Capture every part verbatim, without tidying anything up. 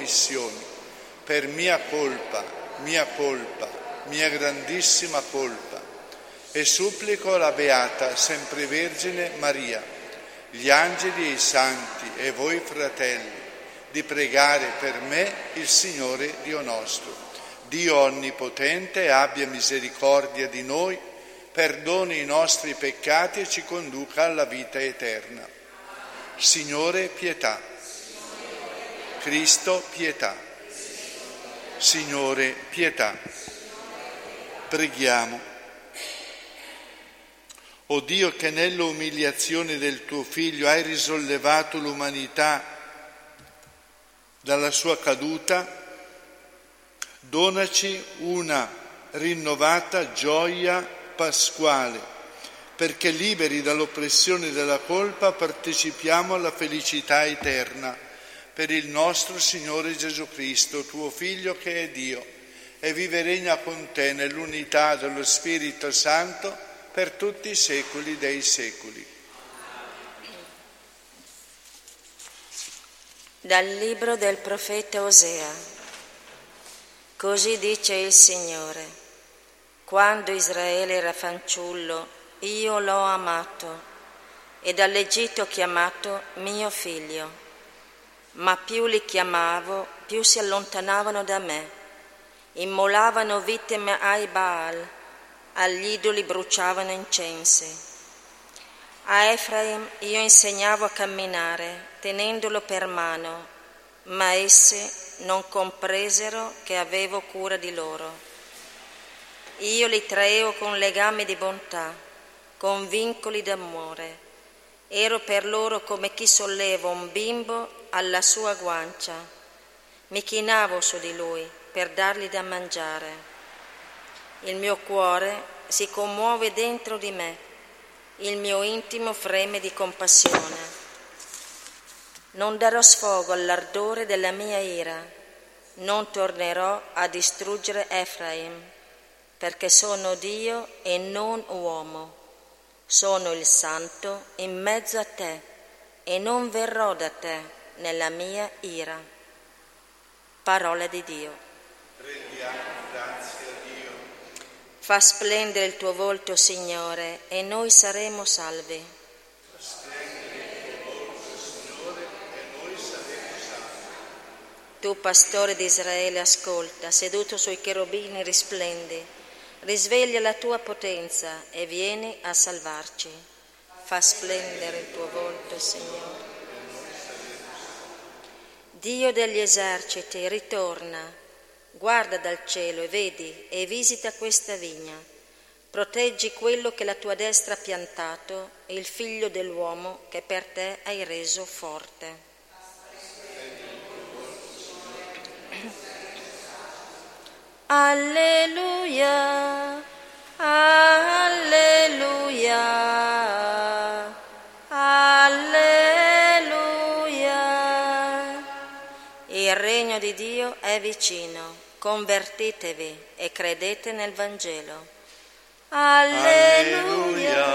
commissioni, per mia colpa, mia colpa, mia grandissima colpa. E supplico la Beata Sempre Vergine Maria, gli angeli e i santi e voi fratelli, di pregare per me il Signore Dio nostro. Dio Onnipotente abbia misericordia di noi, perdoni i nostri peccati e ci conduca alla vita eterna. Signore, pietà. Cristo, pietà. Signore, pietà. Preghiamo. O Dio, che nell'umiliazione del tuo Figlio hai risollevato l'umanità dalla sua caduta, donaci una rinnovata gioia pasquale, perché liberi dall'oppressione della colpa partecipiamo alla felicità eterna. Per il nostro Signore Gesù Cristo, tuo Figlio che è Dio, e vive e regna con te nell'unità dello Spirito Santo per tutti i secoli dei secoli. Dal libro del profeta Osea. Così dice il Signore: quando Israele era fanciullo, io l'ho amato, e dall'Egitto ho chiamato mio figlio. Ma più li chiamavo, più si allontanavano da me. Immolavano vittime ai Baal, agli idoli bruciavano incensi. A Efraim io insegnavo a camminare, tenendolo per mano, ma essi non compresero che avevo cura di loro. Io li traevo con legami di bontà, con vincoli d'amore. Ero per loro come chi solleva un bimbo alla sua guancia. Mi chinavo su di lui per dargli da mangiare. Il mio cuore si commuove dentro di me, il mio intimo freme di compassione. Non darò sfogo all'ardore della mia ira, non tornerò a distruggere Efraim, perché sono Dio e non uomo. Sono il Santo in mezzo a te e non verrò da te nella mia ira. Parola di Dio. Rendiamo grazie a Dio. Fa splendere il tuo volto, Signore, e noi saremo salvi. Fa splendere il tuo volto, Signore, e noi saremo salvi. Tu, pastore di Israele, ascolta, seduto sui cherubini risplendi. Risveglia la tua potenza e vieni a salvarci. Fa splendere il tuo volto, Signore. Dio degli eserciti, ritorna, guarda dal cielo e vedi e visita questa vigna. Proteggi quello che la tua destra ha piantato e il figlio dell'uomo che per te hai reso forte. Alleluia, alleluia, alleluia. Il regno di Dio è vicino, convertitevi e credete nel Vangelo. Alleluia,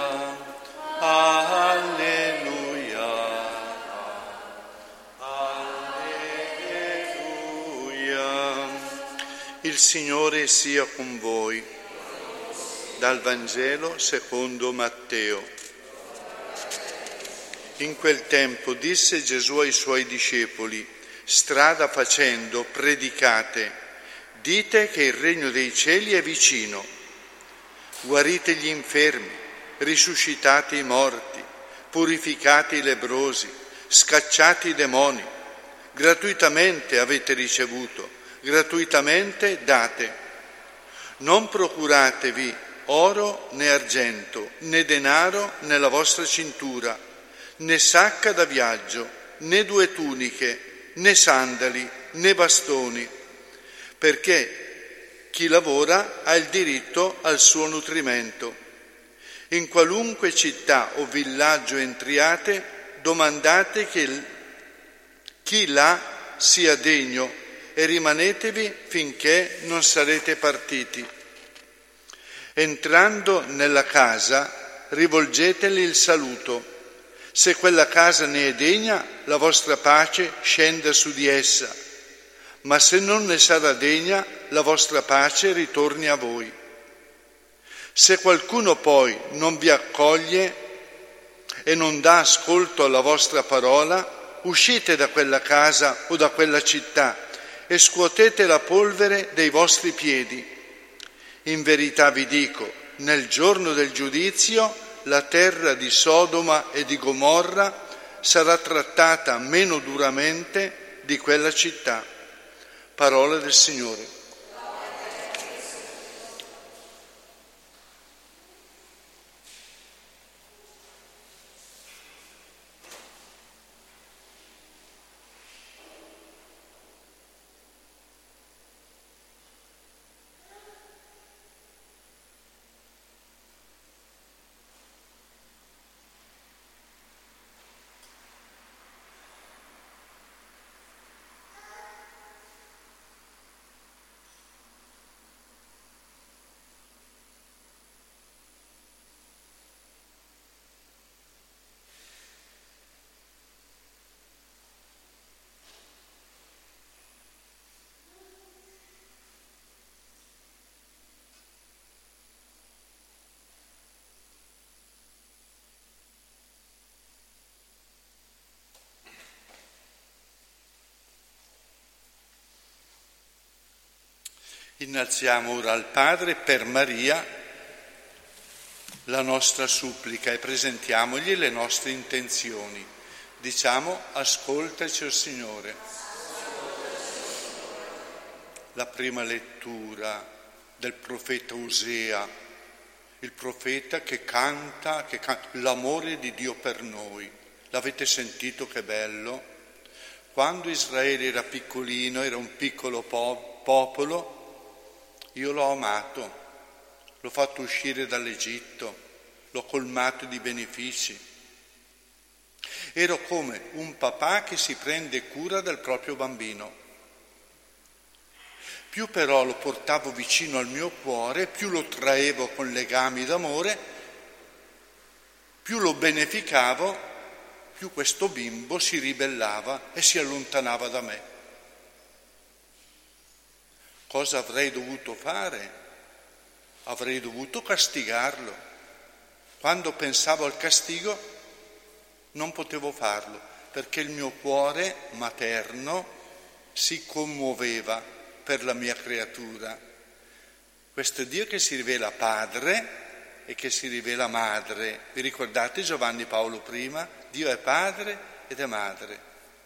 alleluia, alleluia. Il Signore sia con voi. Dal Vangelo secondo Matteo. In quel tempo disse Gesù ai suoi discepoli: strada facendo, predicate, dite che il regno dei cieli è vicino. Guarite gli infermi, risuscitate i morti, purificate i lebbrosi, scacciate i demoni. Gratuitamente avete ricevuto, gratuitamente date. Non procuratevi oro né argento, né denaro nella vostra cintura, né sacca da viaggio, né due tuniche, né sandali, né bastoni, perché chi lavora ha il diritto al suo nutrimento. In qualunque città o villaggio entriate, domandate che chi là sia degno e rimanetevi finché non sarete partiti. Entrando nella casa, rivolgeteli il saluto. Se quella casa ne è degna, la vostra pace scenda su di essa. ma se non ne sarà degna, la vostra pace ritorni a voi. Se qualcuno poi non vi accoglie e non dà ascolto alla vostra parola, uscite da quella casa o da quella città e scuotete la polvere dei vostri piedi. In verità vi dico, nel giorno del giudizio la terra di Sodoma e di Gomorra sarà trattata meno duramente di quella città. Parola del Signore. Innalziamo ora al Padre per Maria la nostra supplica e presentiamogli le nostre intenzioni. Diciamo: ascoltaci, o Signore. La prima lettura del profeta Osea, il profeta che canta, che canta l'amore di Dio per noi. L'avete sentito che bello? Quando Israele era piccolino, era un piccolo po- popolo, io l'ho amato, l'ho fatto uscire dall'Egitto, l'ho colmato di benefici. Ero come un papà che si prende cura del proprio bambino. Più però lo portavo vicino al mio cuore, più lo traevo con legami d'amore, più lo beneficavo, più questo bimbo si ribellava e si allontanava da me. Cosa avrei dovuto fare? Avrei dovuto castigarlo. Quando pensavo al castigo non potevo farlo, perché il mio cuore materno si commuoveva per la mia creatura. Questo Dio che si rivela padre e che si rivela madre. Vi ricordate Giovanni Paolo prima? Dio è padre ed è madre.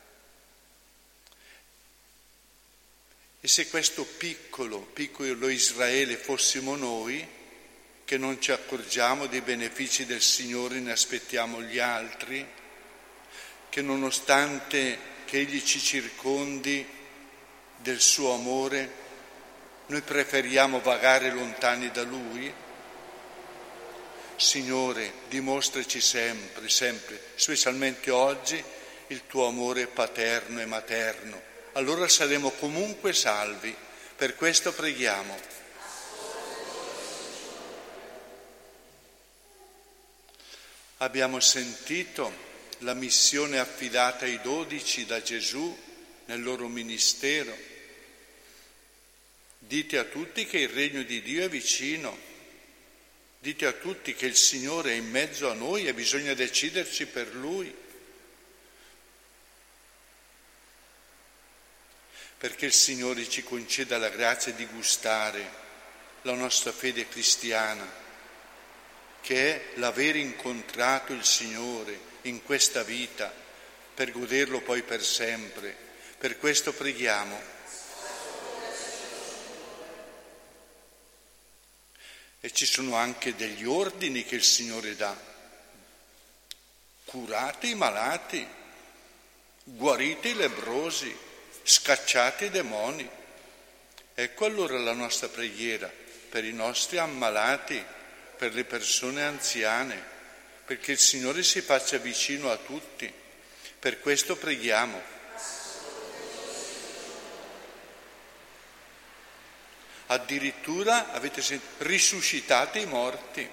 E se questo piccolo, piccolo Israele fossimo noi, che non ci accorgiamo dei benefici del Signore, ne aspettiamo gli altri, che nonostante che Egli ci circondi del suo amore, noi preferiamo vagare lontani da Lui? Signore, dimostraci sempre, sempre, specialmente oggi, il tuo amore paterno e materno. Allora saremo comunque salvi. Per questo preghiamo. Abbiamo sentito la missione affidata ai dodici da Gesù nel loro ministero. Dite a tutti che il regno di Dio è vicino. Dite a tutti che il Signore è in mezzo a noi e bisogna deciderci per Lui. Perché il Signore ci conceda la grazia di gustare la nostra fede cristiana, che è l'aver incontrato il Signore in questa vita, per goderlo poi per sempre. Per questo preghiamo. E ci sono anche degli ordini che il Signore dà. Curate i malati, guarite i lebbrosi, scacciate i demoni. Ecco allora la nostra preghiera per i nostri ammalati, per le persone anziane, perché il Signore si faccia vicino a tutti. Per questo preghiamo. Addirittura avete sentito, risuscitate i morti.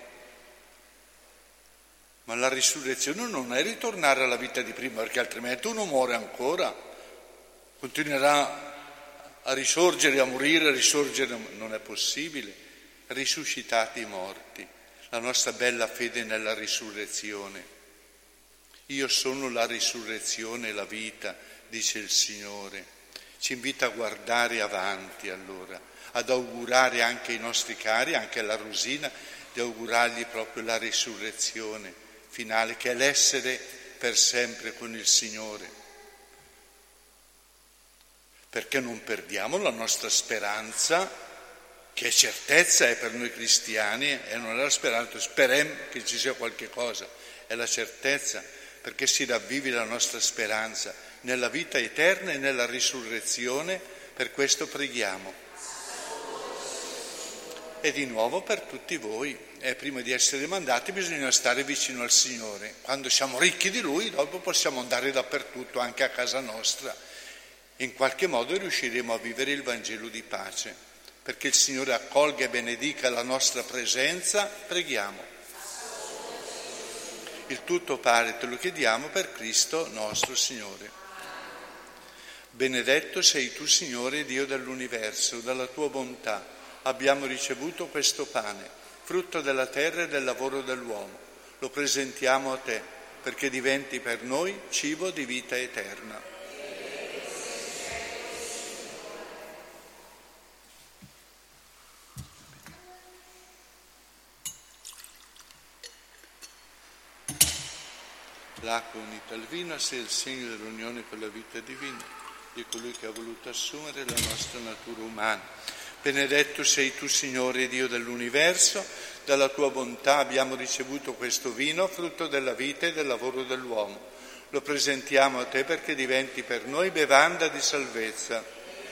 Ma la risurrezione non è ritornare alla vita di prima, perché altrimenti uno muore ancora. Continuerà a risorgere, a morire, a risorgere, non è possibile. Risuscitati i morti, la nostra bella fede nella risurrezione. Io sono la risurrezione e la vita, dice il Signore. Ci invita a guardare avanti allora, ad augurare anche ai nostri cari, anche alla Rosina, di augurargli proprio la risurrezione finale, che è l'essere per sempre con il Signore. Perché non perdiamo la nostra speranza, che è certezza, è per noi cristiani, e non è la speranza, speriamo che ci sia qualche cosa, è la certezza, perché si ravvivi la nostra speranza nella vita eterna e nella risurrezione. Per questo preghiamo. E di nuovo per tutti voi, eh, prima di essere mandati bisogna stare vicino al Signore. Quando siamo ricchi di Lui, dopo possiamo andare dappertutto, anche a casa nostra. In qualche modo riusciremo a vivere il Vangelo di pace. Perché il Signore accolga e benedica la nostra presenza, preghiamo. Il tutto, Padre, te lo chiediamo per Cristo nostro Signore. Benedetto sei tu, Signore, Dio dell'universo, dalla tua bontà abbiamo ricevuto questo pane, frutto della terra e del lavoro dell'uomo. Lo presentiamo a te, perché diventi per noi cibo di vita eterna. L'acqua unita al vino sia il segno dell'unione con la vita divina di colui che ha voluto assumere la nostra natura umana. Benedetto sei tu, Signore, Dio dell'universo, dalla tua bontà abbiamo ricevuto questo vino, frutto della vita e del lavoro dell'uomo. Lo presentiamo a te perché diventi per noi bevanda di salvezza.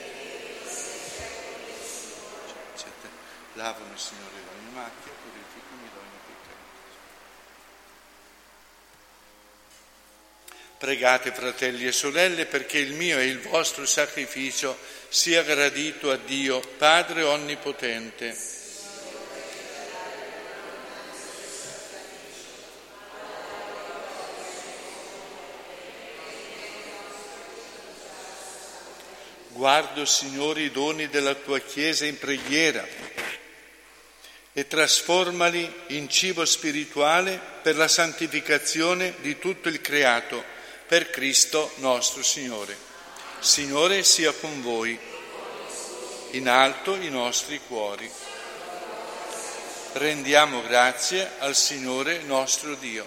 Lavami, Signore, ogni macchia, purificami da ogni peccato. Pregate, fratelli e sorelle, perché il mio e il vostro sacrificio sia gradito a Dio, Padre Onnipotente. Guardo, Signore, i doni della tua Chiesa in preghiera e trasformali in cibo spirituale per la santificazione di tutto il creato, per Cristo nostro Signore. Signore sia con voi, in alto i nostri cuori. Rendiamo grazie al Signore nostro Dio.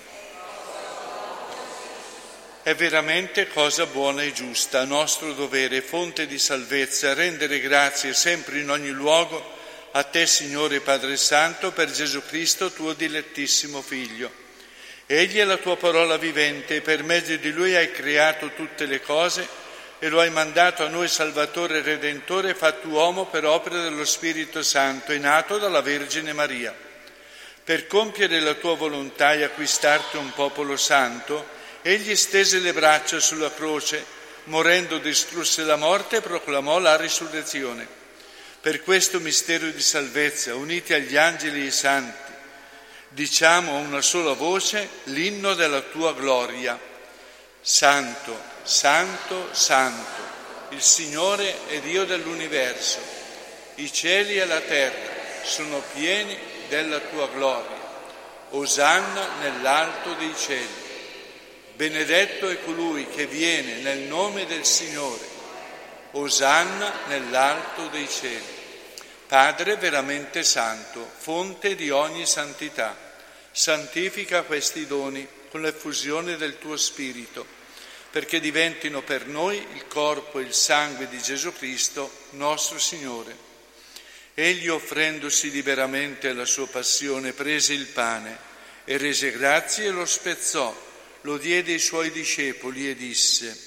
È veramente cosa buona e giusta, nostro dovere, fonte di salvezza, rendere grazie sempre in ogni luogo a te, Signore Padre Santo, per Gesù Cristo, tuo dilettissimo Figlio. Egli è la tua parola vivente e per mezzo di Lui hai creato tutte le cose e lo hai mandato a noi Salvatore e Redentore, fatto uomo per opera dello Spirito Santo e nato dalla Vergine Maria. Per compiere la tua volontà e acquistarti un popolo santo, egli stese le braccia sulla croce, morendo distrusse la morte e proclamò la risurrezione. Per questo mistero di salvezza, uniti agli angeli e ai santi, diciamo a una sola voce l'inno della tua gloria. Santo, Santo, Santo, il Signore è Dio dell'universo. I cieli e la terra sono pieni della tua gloria. Osanna nell'alto dei cieli. Benedetto è colui che viene nel nome del Signore. Osanna nell'alto dei cieli. Padre veramente santo, fonte di ogni santità, santifica questi doni con l'effusione del tuo Spirito, perché diventino per noi il corpo e il sangue di Gesù Cristo, nostro Signore. Egli, offrendosi liberamente alla sua passione, prese il pane e rese grazie e lo spezzò, lo diede ai suoi discepoli e disse: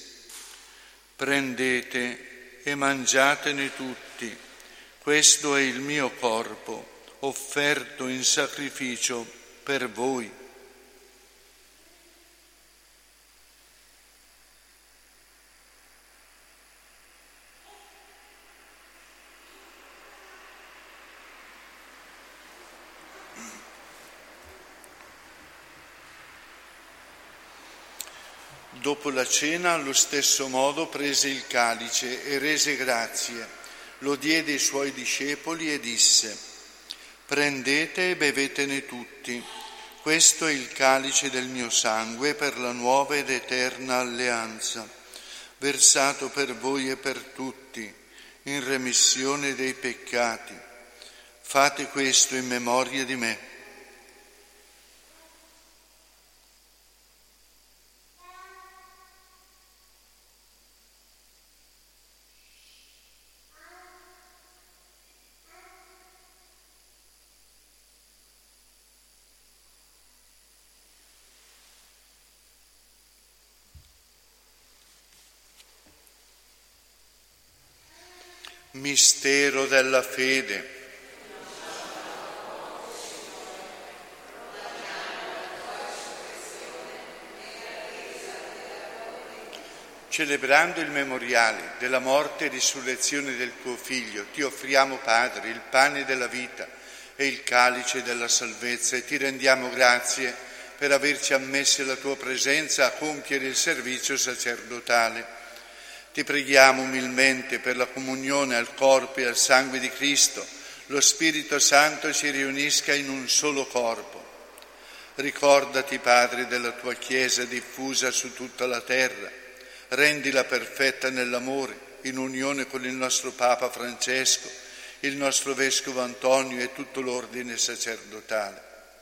prendete e mangiatene tutti, questo è il mio corpo, offerto in sacrificio per voi. Dopo la cena, allo stesso modo, prese il calice e rese grazie. lo diede ai suoi discepoli e disse: prendete e bevetene tutti, questo è il calice del mio sangue per la nuova ed eterna alleanza, versato per voi e per tutti in remissione dei peccati. Fate questo in memoria di me. Mistero della fede. Celebrando il memoriale della morte e risurrezione del tuo Figlio, ti offriamo, Padre, il pane della vita e il calice della salvezza e ti rendiamo grazie per averci ammessi alla tua presenza a compiere il servizio sacerdotale. Ti preghiamo umilmente per la comunione al corpo e al sangue di Cristo, lo Spirito Santo ci riunisca in un solo corpo. Ricordati, Padre, della tua Chiesa diffusa su tutta la terra, rendila perfetta nell'amore, in unione con il nostro Papa Francesco, il nostro Vescovo Antonio e tutto l'ordine sacerdotale.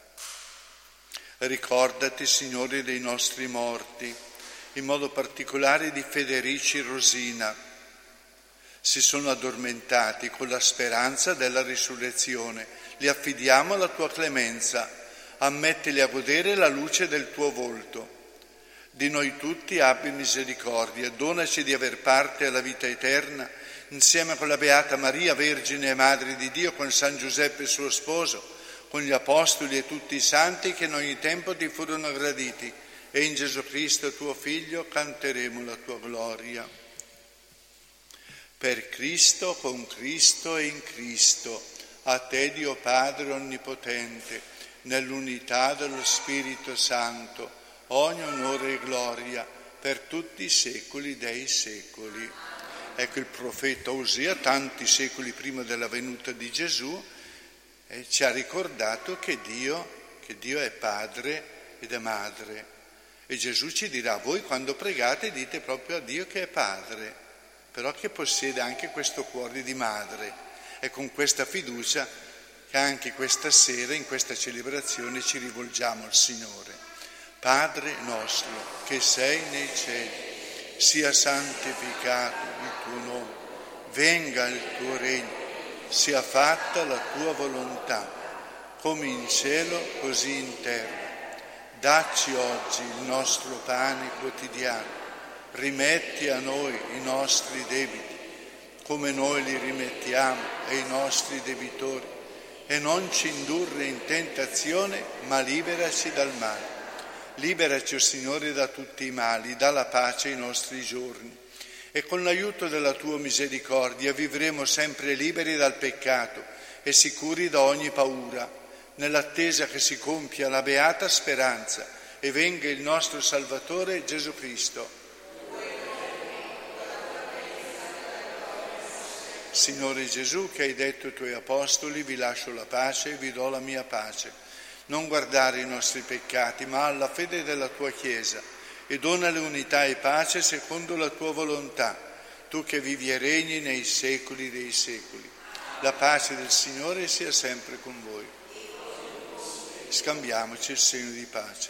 Ricordati, Signore, dei nostri morti, in modo particolare di Federici e Rosina. Si sono addormentati con la speranza della risurrezione. Li affidiamo alla tua clemenza. Ammettili a godere la luce del tuo volto. Di noi tutti abbi misericordia. Donaci di aver parte alla vita eterna, insieme con la Beata Maria, Vergine e Madre di Dio, con San Giuseppe suo sposo, con gli Apostoli e tutti i santi che in ogni tempo ti furono graditi. E in Gesù Cristo, tuo Figlio, canteremo la tua gloria. Per Cristo, con Cristo e in Cristo, a te, Dio Padre Onnipotente, nell'unità dello Spirito Santo, ogni onore e gloria per tutti i secoli dei secoli. Ecco, il profeta Osia, tanti secoli prima della venuta di Gesù, eh, ci ha ricordato che Dio, che Dio è Padre ed è Madre. E Gesù ci dirà: voi quando pregate dite proprio a Dio che è Padre, però che possiede anche questo cuore di madre. È con questa fiducia che anche questa sera, in questa celebrazione, ci rivolgiamo al Signore. Padre nostro, che sei nei cieli, sia santificato il tuo nome, venga il tuo regno, sia fatta la tua volontà, come in cielo così in terra. Dacci oggi il nostro pane quotidiano, rimetti a noi i nostri debiti, come noi li rimettiamo ai nostri debitori, e non ci indurre in tentazione, ma liberaci dal male. Liberaci, o Signore, da tutti i mali, dà la pace ai nostri giorni, e con l'aiuto della tua misericordia vivremo sempre liberi dal peccato e sicuri da ogni paura, nell'attesa che si compia la beata speranza e venga il nostro Salvatore Gesù Cristo. Signore Gesù, che hai detto ai tuoi apostoli: vi lascio la pace e vi do la mia pace. Non guardare i nostri peccati, ma alla fede della tua Chiesa, e donale unità e pace secondo la tua volontà, tu che vivi e regni nei secoli dei secoli. La pace del Signore sia sempre con voi. Scambiamoci il segno di pace.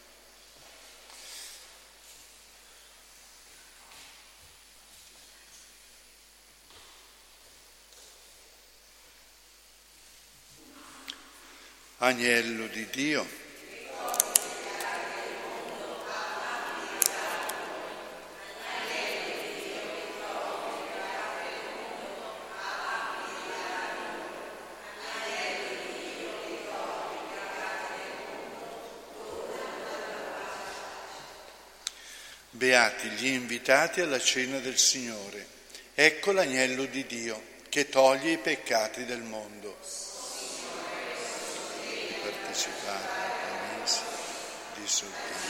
Agnello di Dio, beati gli invitati alla cena del Signore. Ecco l'agnello di Dio che toglie i peccati del mondo. Di partecipare alla promessa di soltanto.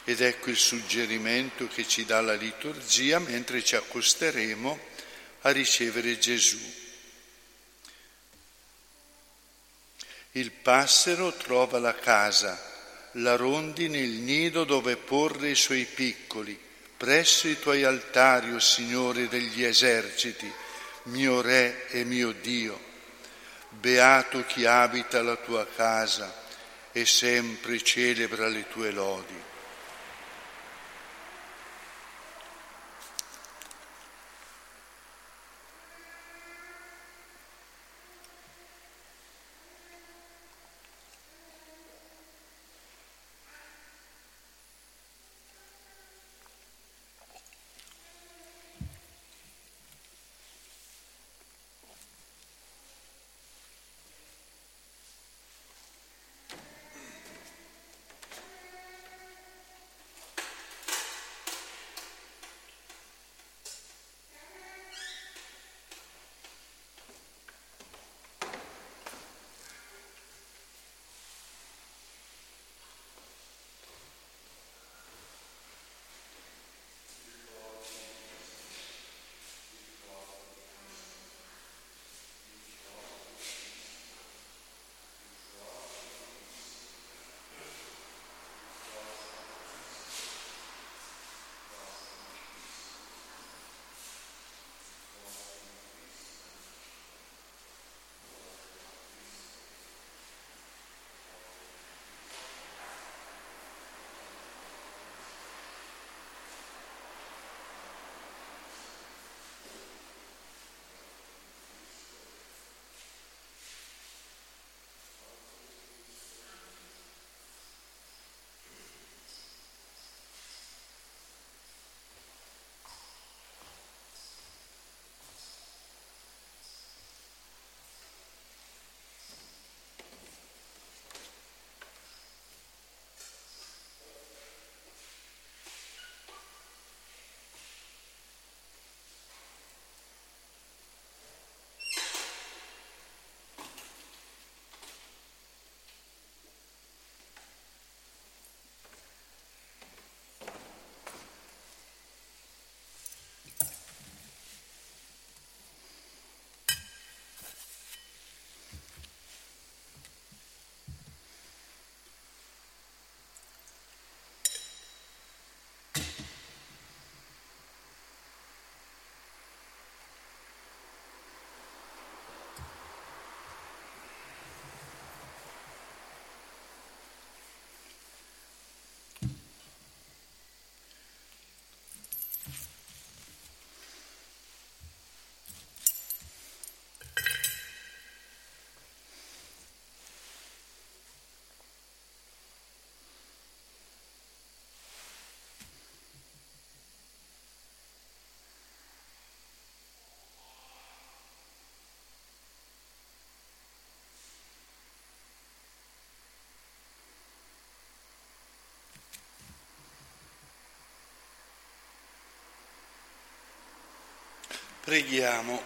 Ed ecco il suggerimento che ci dà la liturgia mentre ci accosteremo a ricevere Gesù. Il passero trova la casa, la rondine il nido dove porre i suoi piccoli, presso i tuoi altari, o Signore degli eserciti, mio Re e mio Dio. Beato chi abita la tua casa e sempre celebra le tue lodi. Preghiamo.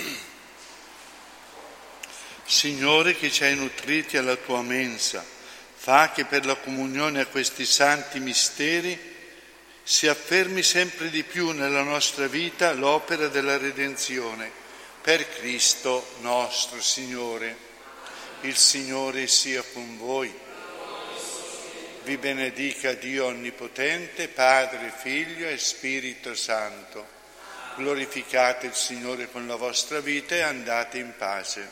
Signore, che ci hai nutriti alla tua mensa, fa che per la comunione a questi santi misteri si affermi sempre di più nella nostra vita l'opera della redenzione. Per Cristo nostro Signore. Il Signore sia con voi. Vi benedica Dio Onnipotente, Padre, Figlio e Spirito Santo. Glorificate il Signore con la vostra vita e andate in pace.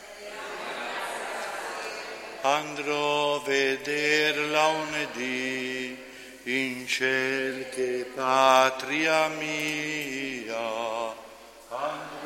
Andrò a veder lunedì in ciel che patria mia. Andrò